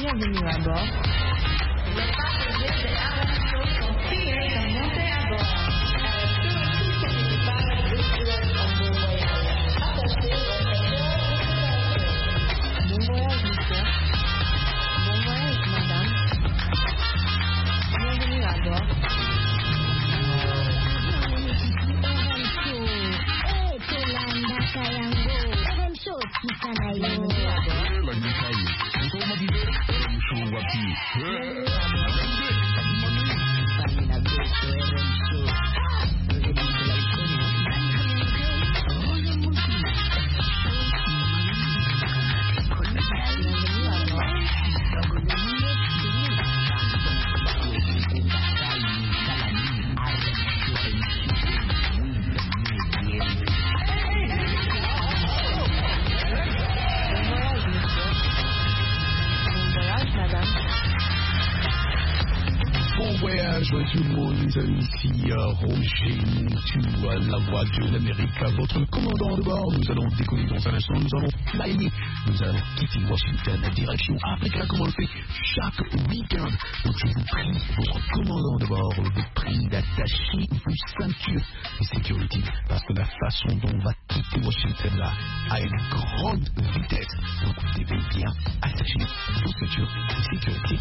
Bienvenue à bord. Les passagers de RM Show sont priés de monter à bord. Avec tous les équipages virtuels en bon voyage. Attachez votre cœur. Bon voyage, monsieur. Bon voyage, madame. Bienvenue à bord. Tout le monde, nous sommes ici Roger Montou, la voix de l'Amérique, votre commandant de bord. Nous allons décoller dans un instant, nous allons flyer, nous allons quitter Washington, direction Africa, comme on le fait chaque week-end. Donc je vous prie, votre commandant de bord, vous prie d'attacher vos ceintures de sécurité, parce que la façon dont on va quitter Washington là a une grande vitesse. Donc vous devez bien attacher vos ceintures de sécurité.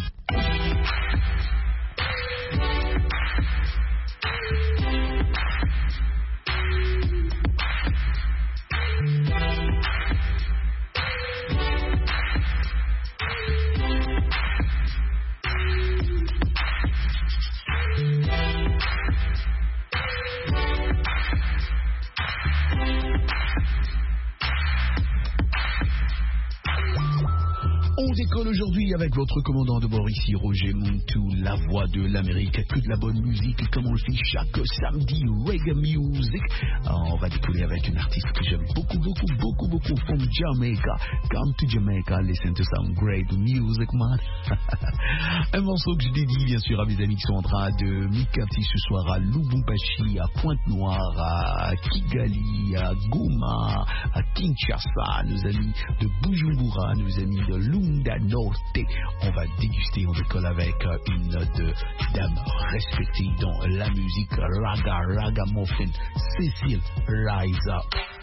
On décolle aujourd'hui avec votre commandant de bord ici, Roger Montou, la voix de l'Amérique, que de la bonne musique, comme on le fait chaque samedi, reggae music. On va décoller avec une artiste que j'aime beaucoup from Jamaica. Come to Jamaica, listen to some great music, man. Un morceau que je dédie bien sûr à mes amis qui sont en train de m'écarter ce soir à Lubumbashi, à Pointe-Noire, à Kigali, à Goma, à Kinshasa, nos amis de Bujumbura, nos amis de Lunda Norte. On va déguster, on décolle avec une dame respectée dans la musique ragamuffin, Cécile Liza.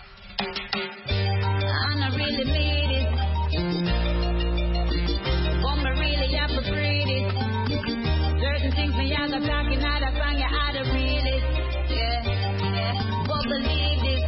And I really made it. But me really appreciate it. Certain things me I got talking out of song, you had to read it. Yeah. But believe it.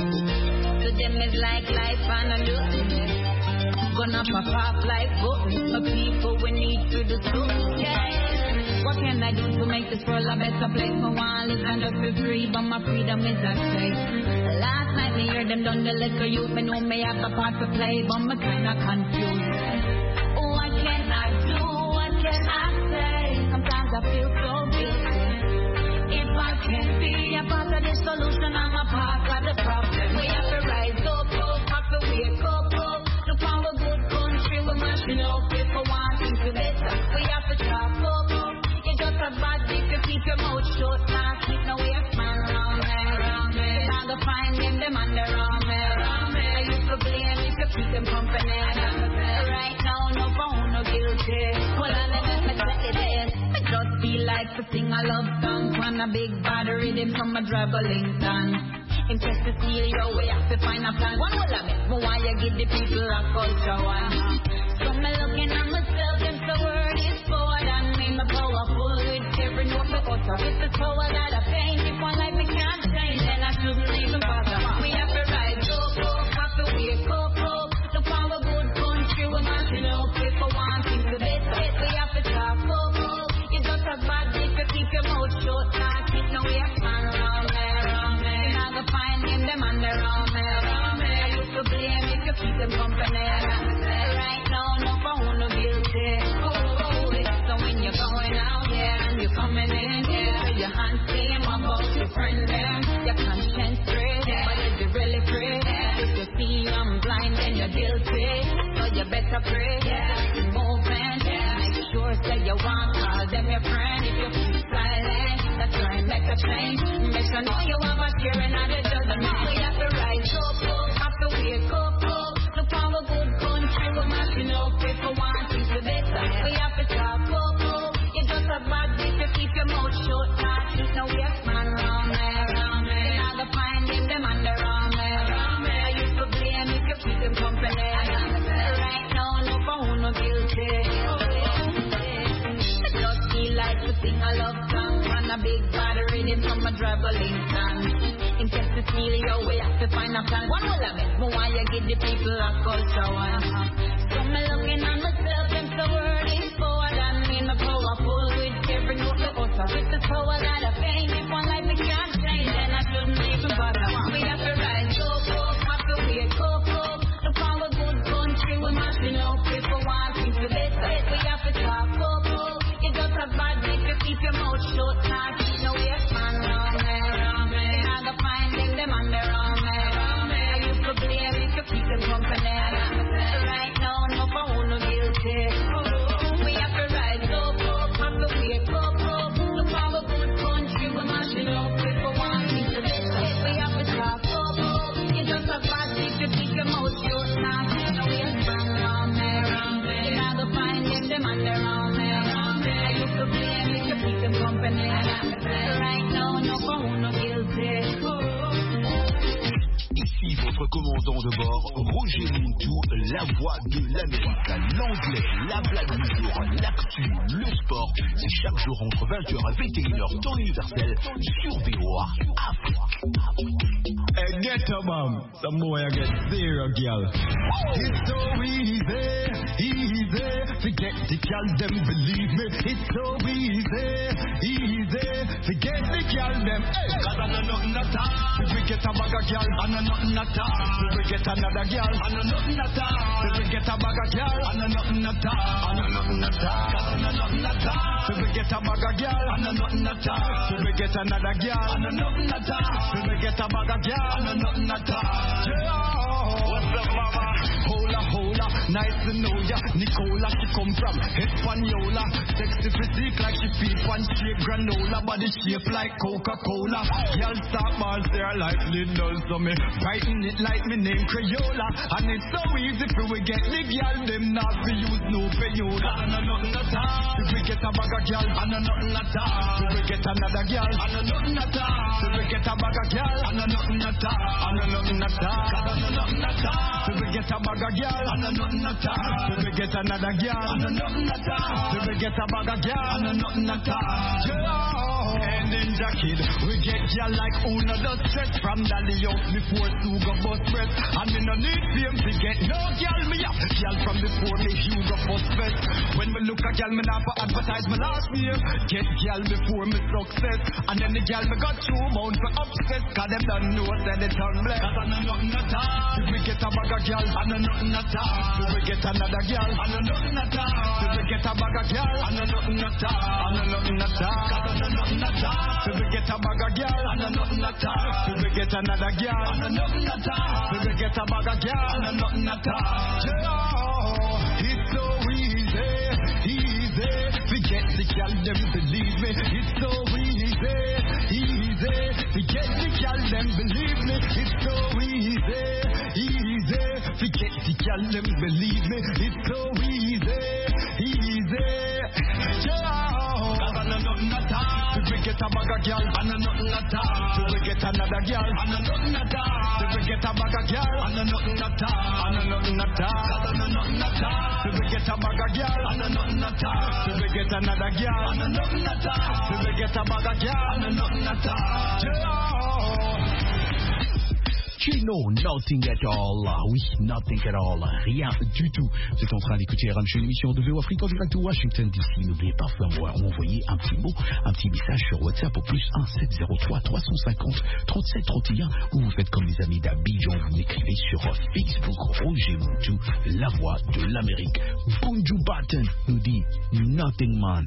To them it's like life and I'm losing it. Gonna pop off like buttons. My people we need to do too. Yeah. What can I do to make this world a better place? My want live and just be free, but my freedom is at stake. Last night me hear them done the liquor youth. Me know me have a part to play, but me kinda confused. What can I do? What can I say? Sometimes I feel so guilty. If I can't be a part of the solution, I'm a part of the problem. We have to rise up, have to wake up. Look for a good country, we're mashing up. People wanting to better, we have to chop up. You just a bad dick to keep your mouth shut. Now keep no waste man around me. Now go find them under me. I used to blame if you keep them company. Right now, no phone, no guilty. Well, I let me set it in. I just feel like to sing a love song on a big bad rhythm from a driver Lincoln. Impressed to see your way, have to find a plan. One will I make, but why you give the people a culture one? So me looking at myself, if the word is forward and me, my powerful with every note me utter. If the power that I paint, if one like me can't change, then I shouldn't even bother. We have to rise up, have to wake up. The power good country, we're marching up. People wanting to better, we have to chop up. You just a bad dick to keep your mouth shut, not keep no way man around me. Find them under me. I used to blame if you keep them company. Right now, no phone, no guilty. So when you're going out there and you're coming in here, your hands same about your friend them. Your conscience straight, but is you really free? If you see I'm blind, then you're guilty. So you better pray. Keep moving. Make sure say you want, call them your friend. If you keep silent, that's right, make a change. Make sure know you have a share and not a dozen. We have to rise up, have to wake up. Look for a good country, we're marching up. People wanting to better, We have to talk, oh. You just a bad bitch, you keep your mouth shut. Not keep no waste man round there. You have to find them under arm there. You could blame if you keep them company. Right now, no for who no guilty. I just feel like to sing a love song. And a big bad rhythm from a traveling song. Intend to steal your way, have to find a plan. One will have it, but why you give the people a culture one? So me looking at myself and the word is forward and me my powerful with every note the utter. With the power that I fame, if one like me can't change, then I shouldn't even bother. We have to rise up, have to wake up. The power good country, we mashing up. If we want things to better, we have to talk up. You just a bad bitch, you keep your mouth shut, not keep no waste man round there. Them on their own, you could blame if you keep them company. Right now, no for who no guilty. We have to rise up, have to wake up. The power good country, we're mashing up. If we want things to better, we have to talk up. You just a bad bitch, you keep your mouth shut, not keep no waste man round there. You have to find them on their own, you could blame if you keep them company. Right now, no for who no guilty. Ici votre commandant de bord, Roger Montou, la voix de l'Amérique, l'anglais, la blague du jour, l'actu, le sport. C'est chaque jour entre 20h et 21h, temps universel, sur VOA Afrique. Hey, get a bomb. Some boy I get zero, girl. It's so easy. Forget the girl, them believe me. It's so easy. Forget the girl, them. Hey, cause I know nothing at all. If we get a bag of girl, I know nothing at all. If we get another girl, I know nothing at all. If we get a bag of girl, I know nothing at all. I know nothing at all. Cause I know nothing at all. If we get a bag of girl, I know nothing at all. If we get another girl, I know nothing at all. If we get a bag of girl, I know nothing at all. What's up, mama? Hola, nice to know ya. Nicola, she come from Hispaniola. Sexy physique like she feed one straight granola. Body shape like Coca-Cola. Girl stop balls there like Lidl. So me writing it like me name Crayola. And it's so easy for we get the girl. Them not to use no payola. I know nothing at all. If we get a bag of girl, I know nothing at all. If we get another girl, I know nothing at all. If we get a bag of girl, I know nothing at all. I know nothing at all. I know nothing at all. If we get a bag of girl, I know nothing at all. If we get another girl, I know nothing at all. If we get a bag of girl, I know nothing at all. And in jacket, we get girl like Una the stress from Dally out before Sugar bus press. And me no need fame to get no girl me up. Girl from before me Hugo bus fest. When me look at girl, me not for advertise my last name. Get girl before me success. And then the girl me got two bound for upset. Cause them don't know that they turn black. Cause I know nothing at all. If we get a bag of girl, I know nothing at all. If we get another girl, I know nothing at all. If we get a bag of girl, I know nothing at all. I know nothing at all. Cause I know nothing at all. If we get a bag of girl, I know nothing at all. If we get another girl, I know nothing at all. If we get a bag of girl, I know nothing at all. It's so easy. Forget the girl, them believe me. It's so easy. Forget the girl, them believe me. It's so easy. Forget the girl, them believe me. It's so easy. Cause I know nothing at all. If we get a bag of girl, I know nothing at all. If we get another girl, I know nothing at all. If we get a bag of girl, I know nothing at all. I know nothing at all. Cause I know nothing at all. If we get a bag of girl, I know nothing at all. If we get another girl, I know nothing at all. If we get a bag of girl, I know nothing at all. You know nothing at all. Oui, nothing at all. Rien du tout. Vous êtes en train d'écouter RMC, une émission de VOA Afrique en direct de Washington DC. N'oubliez pas de m'envoyer un petit mot, un petit message sur WhatsApp au plus 1703 350 37 31 ou vous faites comme les amis d'Abidjan, vous m'écrivez sur Facebook Roger Montou, la voix de l'Amérique. Bunju Batten nous dit nothing man.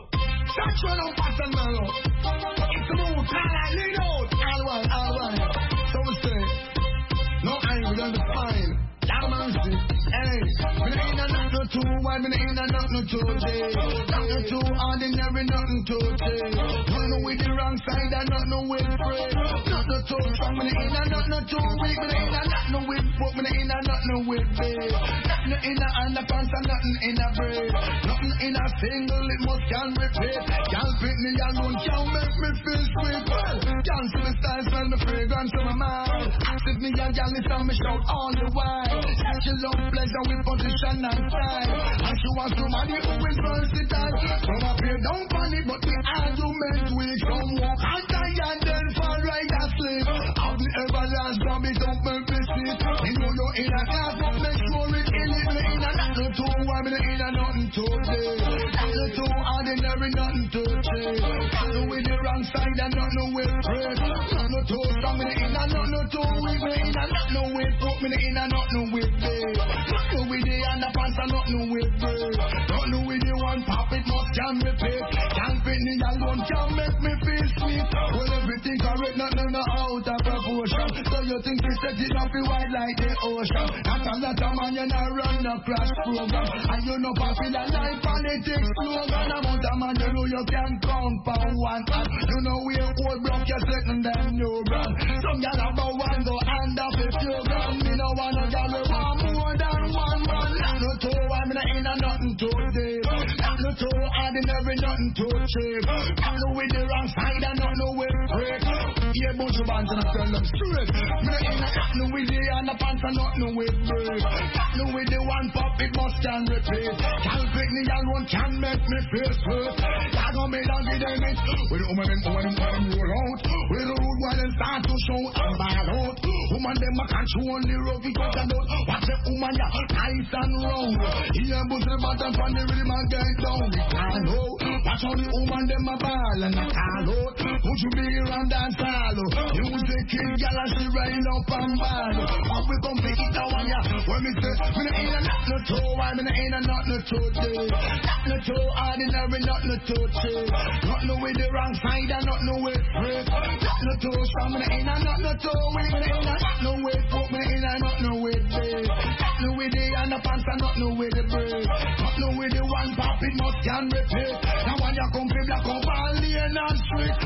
No, I ain't done the fine. Down mercy. Hey, me ain't nothing too wide, me ain't nothing too day. Nothing too ordinary, nothing too day. Nothing with the wrong side, and nothing with free. Nothing too strong, me ain't nothing too weak. Me ain't nothing with foot, me ain't nothing with big. Nothing in the underpants and nothing in the braid. Nothing in a single, it must can repeat. Can't fit me alone, can't make me feel sweet. Well, can't see me style, smell the fragrance of my mind. Sit me and y'all listen me shout all the while. She love pleasure with position and style. And she wants somebody who is versatile. Some up here don't panic, but the argument weak. Some walk and die and then fall right asleep. Have the everlast from it, don't make me sit. You know you're in a class, but make sure it in it. Me in a nothing too warm, me in a nothing too deep. Nothing too ordinary, nothing too cheap. Nothing with the wrong side and nothing with praise. Nothing too strong, me in a nothing too weak. Me in a nothing with hope, me in a nothing with faith. Nothing with the underpants and nothing with braid. Nothing with the one pop, it must can repeat. Can't fit me alone, can't make me feel sweet. Well, everything correct, nothing out of proportion. So you think we set it up wide like the ocean. Not a lot of man, you not run the crash program. And you know popular like politics slogan. About a man, you know you can compound one hand. You know we old block, you're setting them new brand. Some y'all about one go hand up if you gun. Me no wanna gal we want more than one man. No two, I'm in a nothing too deep. No two, ordinary, nothing too cheap. No with the wrong side and nothing with break. Yeah, bunch of bands and I tell them straight. Me in a nothing with the underpants and nothing with break. Nothing with the one pop, it must can repeat. Can't pick me alone, can make me feel sweet. Y'all gon' be down with them it. With the woman roll out. With the rude one and start to show and ball out. Woman them a control the road we talk about. Watch the woman ya nice and round. Here put the bottom from the rhythm and get down. We can't know. Watch how the woman them a ball and a call out. Put you big around dance hall. Music kid y'all and she rain up and ball. How we come pick it down ya. When me say me no ain't a nothing too wide, me no ain't a nothing too deep. Nothing too ordinary, nothing too cheap. Nothing with the wrong side and nothing with freak. Nothing too strong, me no ain't a nothing too weak. Me no ain't a nothing with hope, me no ain't a nothing with big. Nothing with the underpants and nothing with the break. Nothing with the one pop, it must can repeat. Now when you come to black up all lane and street.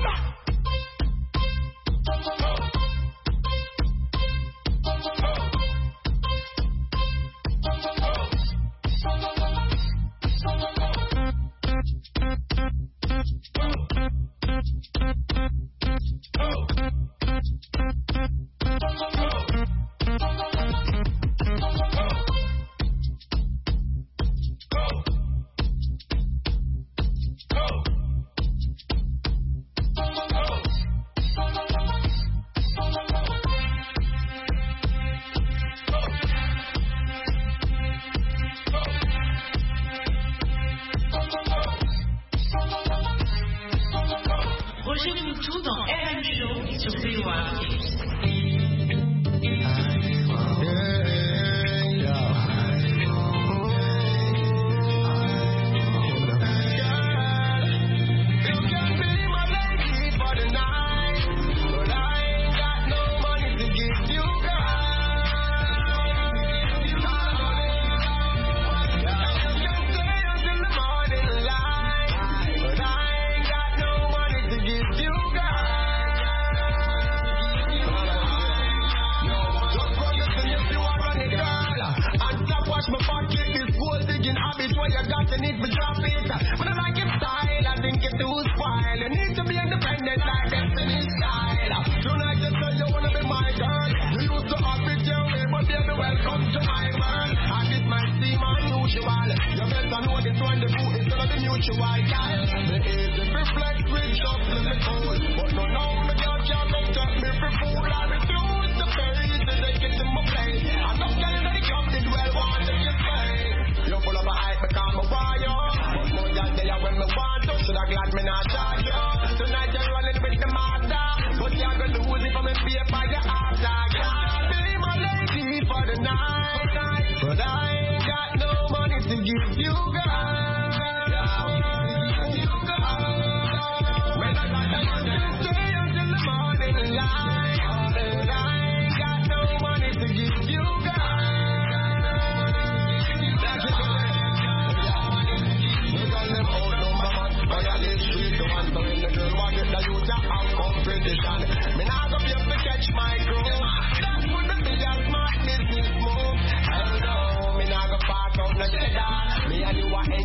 Rejoignez-nous tous dans RM Show sur VOA.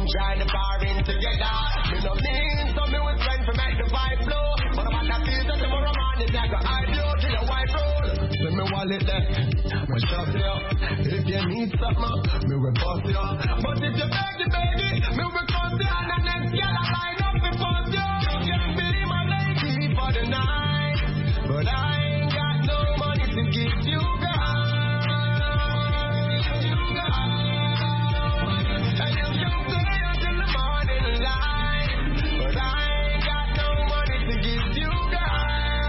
try the bar in together. Me no mean, so me with friends to make the vibe blow. But I'm on that field that tomorrow morning, I got I blow to the white roll. Let me wallet there, my shop there. If you need something, me will bust you. But if you beg the baby, me will cut you. And the next girl I line up and bust you. You can be my lady for the night. But I ain't got no money to give you, girl. And you can stay until the morning light. But I ain't got no money to give you, girl.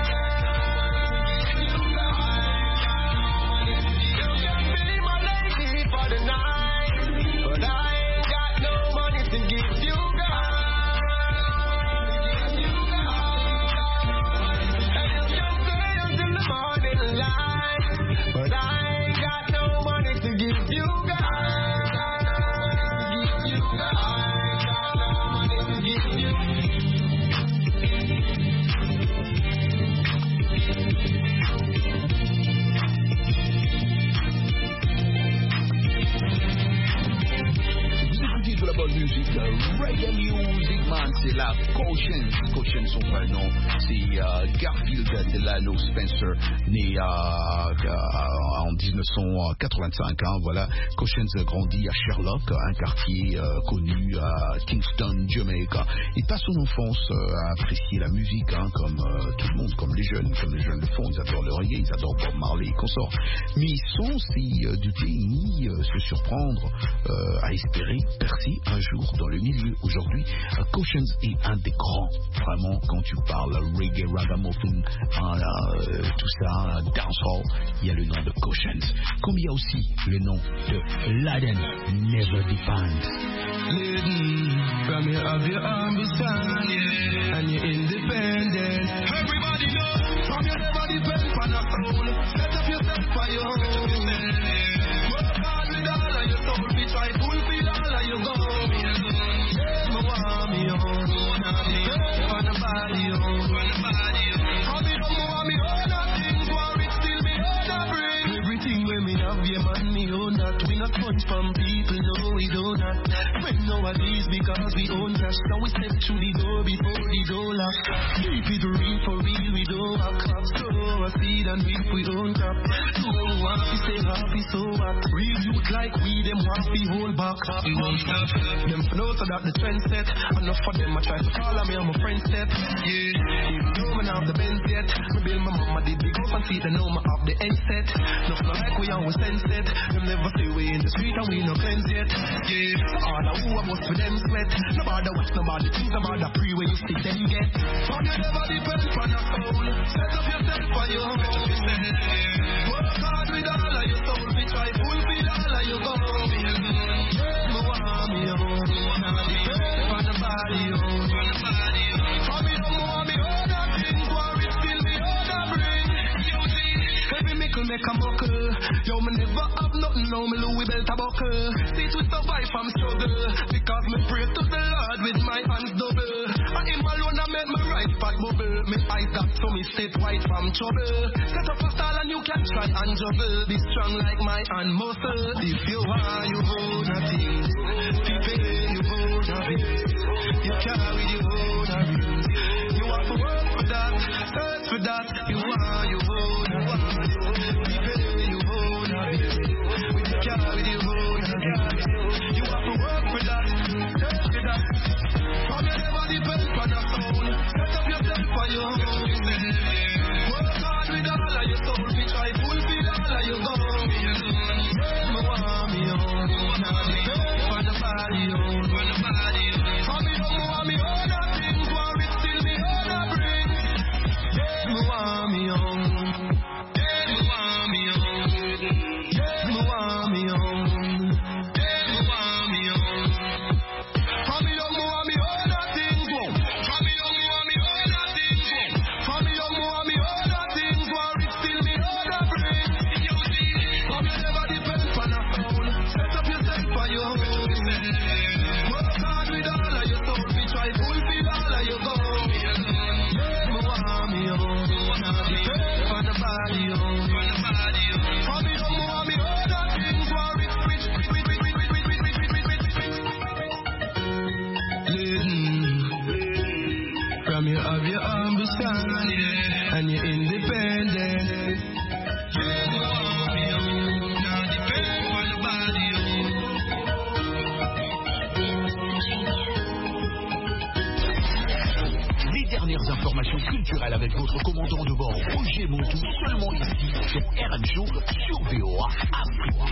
You can be my lady for the night. But I ain't got no money to give you, girl. And you can stay until the morning light. But I ain't got no money to give you, girl. De la bonne musique, reggae music, man, c'est la Cautions. Cautions, son vrai nom, c'est Garfield Delano Spencer, né en 1985. Voilà, Cautions grandit à Sherlock, un quartier connu à Kingston, Jamaica. Il passe son enfance à apprécier la musique, comme tout le monde, comme les jeunes le font. Ils adorent le reggae, ils adorent Bob Marley et consorts. Mais sans s'y douter ni se surprendre à espérer percer un jour dans le milieu. Aujourd'hui, Cautions est un des grands, vraiment, quand tu parles reggae, ragamuffin, tout ça, dancehall, il y a le nom de Cautions. Comme il y a aussi le nom de Laden Never Defined. From you have your ambition, yeah, and you're independent. Everybody know, from you never depend on a soul. Set up yourself for your own. Work hard with all of your soul. We try fulfill all of your goals. Yeah, me want me own. For the body own. How me don't want me own of things, war it still me own a bring. Everything when me have, yeah man, me own that. We not punch from people, no we do not. Spend nowadays because we own cash. Now we step through the door before the door lock. Keep it real for real, we don't have crops. Grow a seed and reap we own crop. Don't want to stay happy, so what? Real youth like we, them want to hold back. We won't stop. Them know so that the trend set. Enough for them, I try to follow me on my friend step. Yeah, even though I have the Benz yet. Me build my mama did big up and see they know me have the end set. Nothing like we always sense it. Them never say we in the street and we no cleanse yet. Yeah, all the who I must for them sweat. No bother watch, no bother things about the pre where you stick them get. From you never depend on a soul. Set up yourself for your own. Work hard with all of your soul. We try fulfill all of your goals. Yeah, me want me own. For the body own. For me don't want me own a things. War it still me own a bring. Every mickle make a buckle. Yo, me never have nothing, now me Louis belt a buckle. See to survive from struggle, because me pray to the Lord with my hands double. And him alone I make my right spot bubble. Me eyes got so me stay white from trouble. Set up a style and you can try and juggle. Be strong like my hand muscle. If you want you hold a thing, people you hold a bit. You carry you hold a bit. You have to work for that, search for that. You want you hold a bit. People you hold a bit. With you carry you hold a bit. You have to work for that, search for that. From you never depend on a soul. Set up yourself for your own. Work hard with all of your soul. We try fulfill all of your goals. Yeah, me want me own. For the body own. For me don't want me own a things. War it still me own a bring. Yeah, me want me own. l'information culturelle avec votre commandant de bord Roger Montou, seulement ici sur RM Show sur VOA Afrique.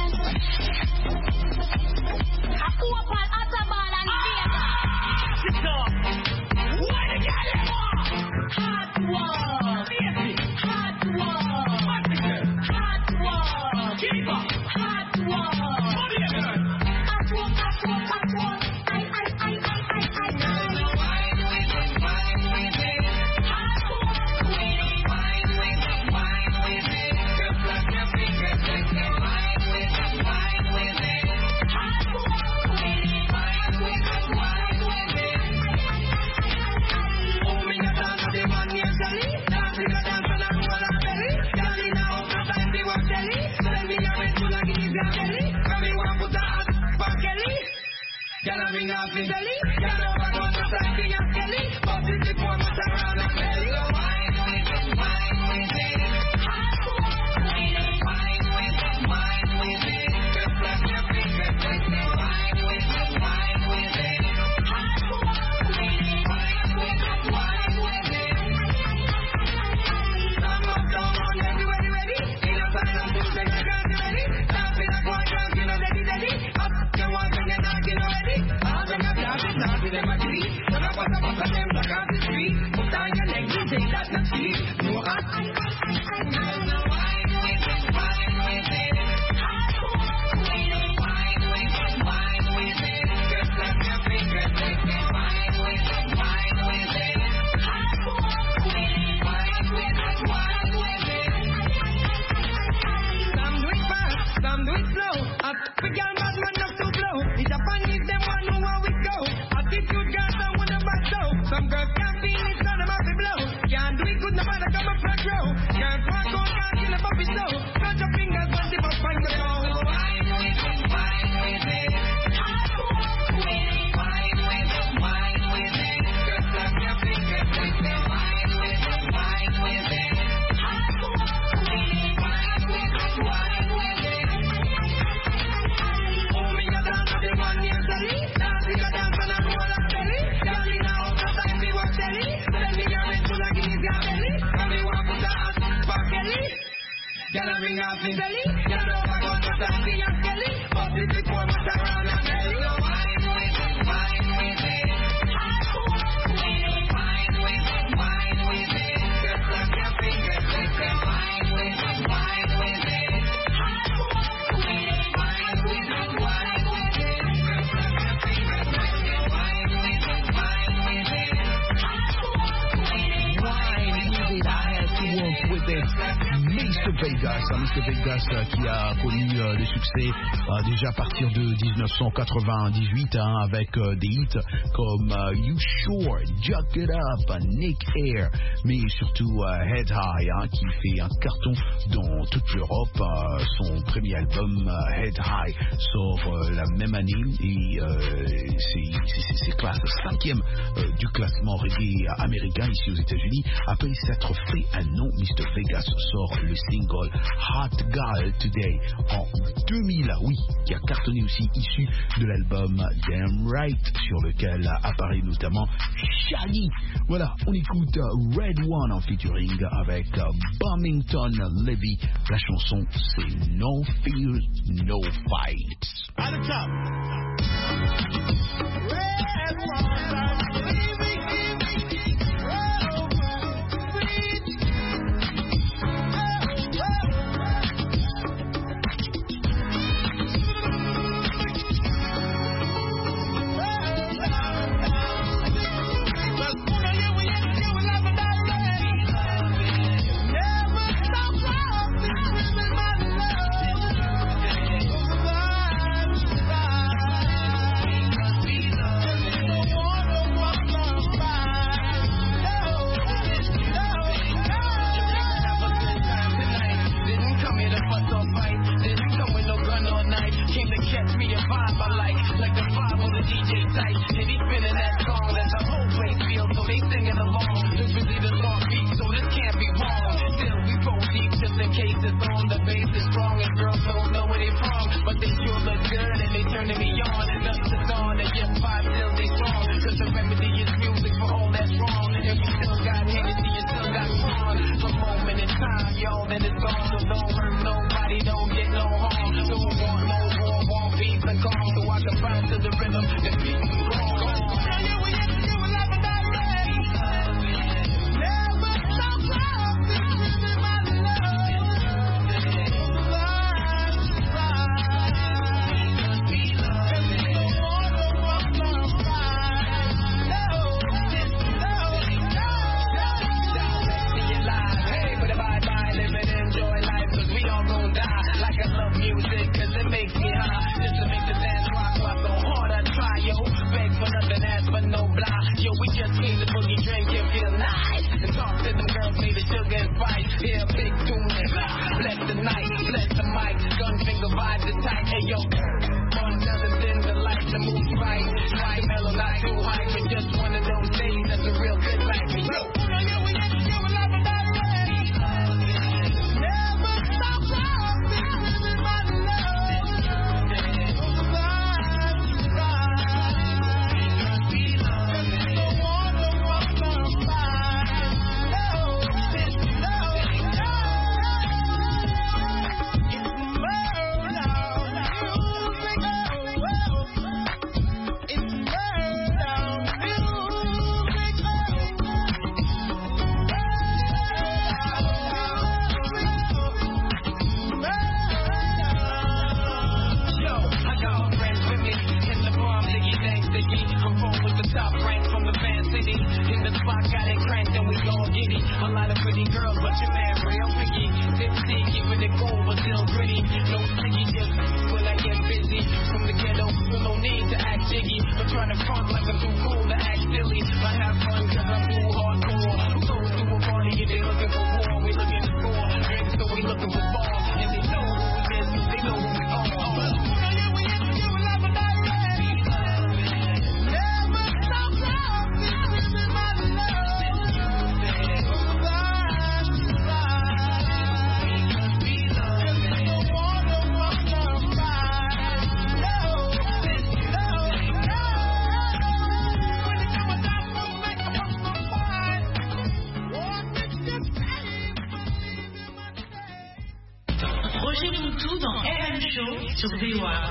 Mr. Vegas qui a connu des succès déjà à partir de 1998 avec des hits comme You Sure, Jack It Up, Nick Air, mais surtout Head High qui fait un carton dans toute l'Europe. Son premier album Head High sort la même année et c'est classe 5e du classement reggae américain ici aux États-Unis. Après s'être fait un nom, Mr. Vegas sort le single Hot Girl Today en 2000, oui, qui a cartonné aussi, issu de l'album Damn Right, sur lequel apparaît notamment Shaggy. Voilà, on écoute Red One en featuring avec Bumington Levy. La chanson c'est No Fear, No Fight. At the top. Red One. Still got tout dans RM Show sur VOA.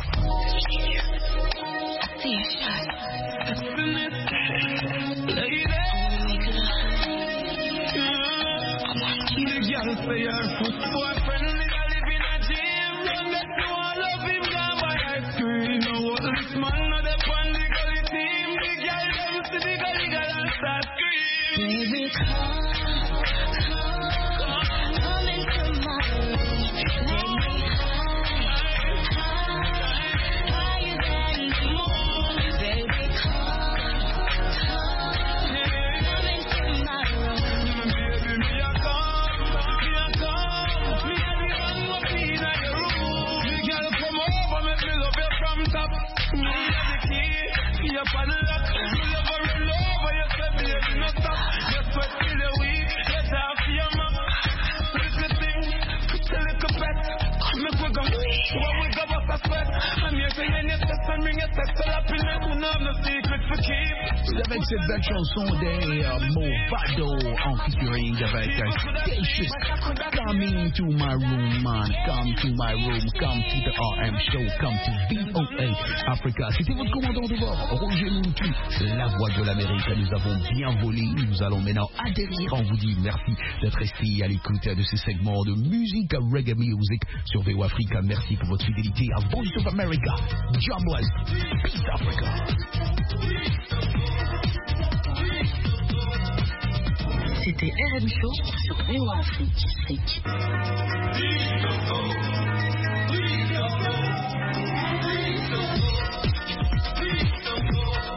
Baby, come into my room. Make me higher than the moon. Baby, come into my room. Baby, me a come. Me a the one who be in your room. Me girl come over, make me love you from top. Me a the key, me a pan lock. Me love her roll over, you say baby no stop. You sweat till you weak, you talk to your mama. Little thing, tell it to pet. Make we go, when we go bust a sweat. I'm here to hear your test and bring your test to happiness. We know no secret for keep. Avec cette belle chanson des Movado en featuring avec Cassius. Coming to my room, man. Come to my room. Come to the RM show. Come to VOA Africa. C'était votre commandant de bord, Roger Moutou, la voix de l'Amérique. Nous avons bien volé. Nous allons maintenant atterrir. On vous dit merci d'être resté à l'écoute de ces segments de musique, reggae music sur VOA Africa. Merci pour votre fidélité à Voice of America. John West, Peace Africa. C'était RM Show sur VOA Afrique.